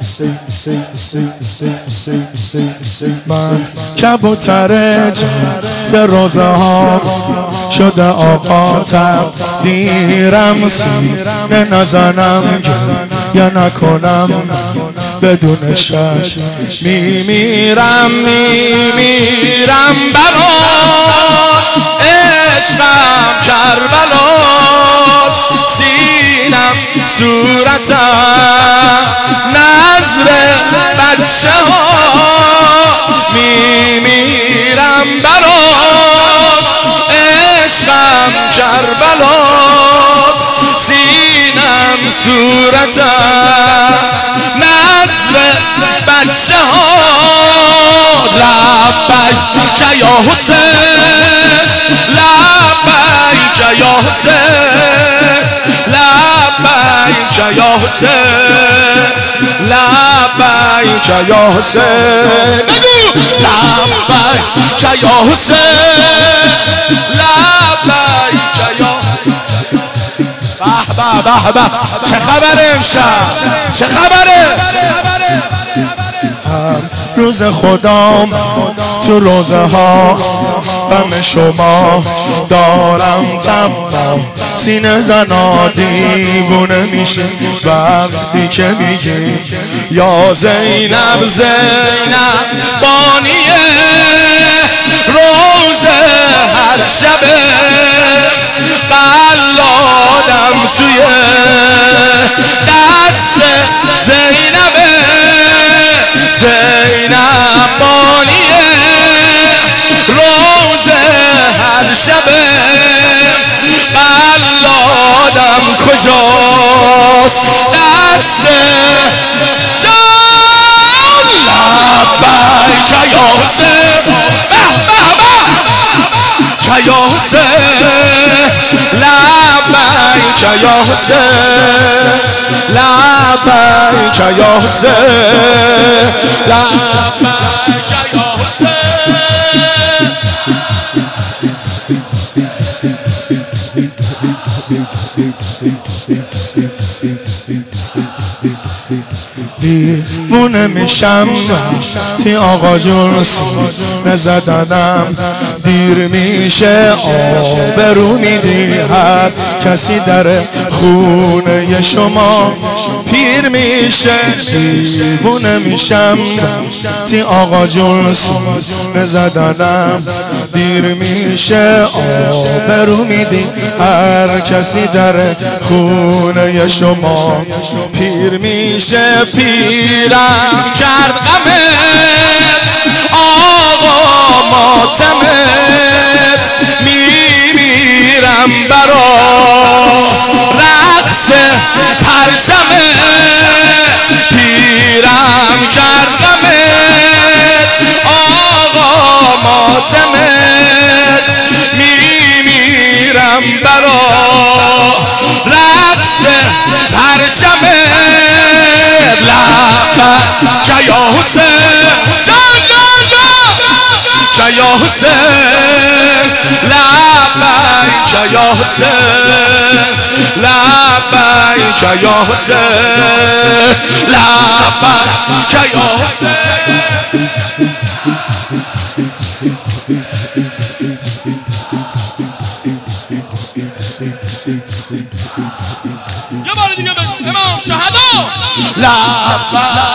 من کبوتر در روزه ها شده آقا تقدیرم سینه نزنم یا نکنم بدون شک میمیرم برا عشقم کربلا سینم صورتم نظر بچه ها میمیرم برا عشقم کربلا سینم صورتم نظر بچه ها لبیک یا حسین لبیک یا حسین لبیک یا حسین لبیک یا حسین لبیک یا حسین لبیک یا به چه خبره امشب چه خبره روز خدام تو روزه ها غم شما دارم تمام سینه زنا دیوونه میشه وقتی که میگی یا زینب زینب بانیه روزه هر شبه قلادم توی دست زینبه زینب بانیه روزه هر شبه قلادم کجاست دست جان لبیک یا حسین یا حسین لبیک یا حسین لبیک یا حسین لبیک یا دیوونه میشم تی آقا جون سینه زدنم دیر میشه آبرو میدی هر کسی در خونه شما پیر میشه دیوونه میشم تی آقا جون سینه زدنم دیر میشه آبرو میدی هر کسی در خونه شما پیر میشه پیرم کرد غمت آقا ماتمت میمیرم برا رقص پرچمت پیرم کرد غمت آقا ماتمت میمیرم برا رقص پرچمت لبیک یا حسین یا حسین لبیک یا حسین لبیک یا حسین لبیک یا حسین یه بار دیگه امام شهدا لبیک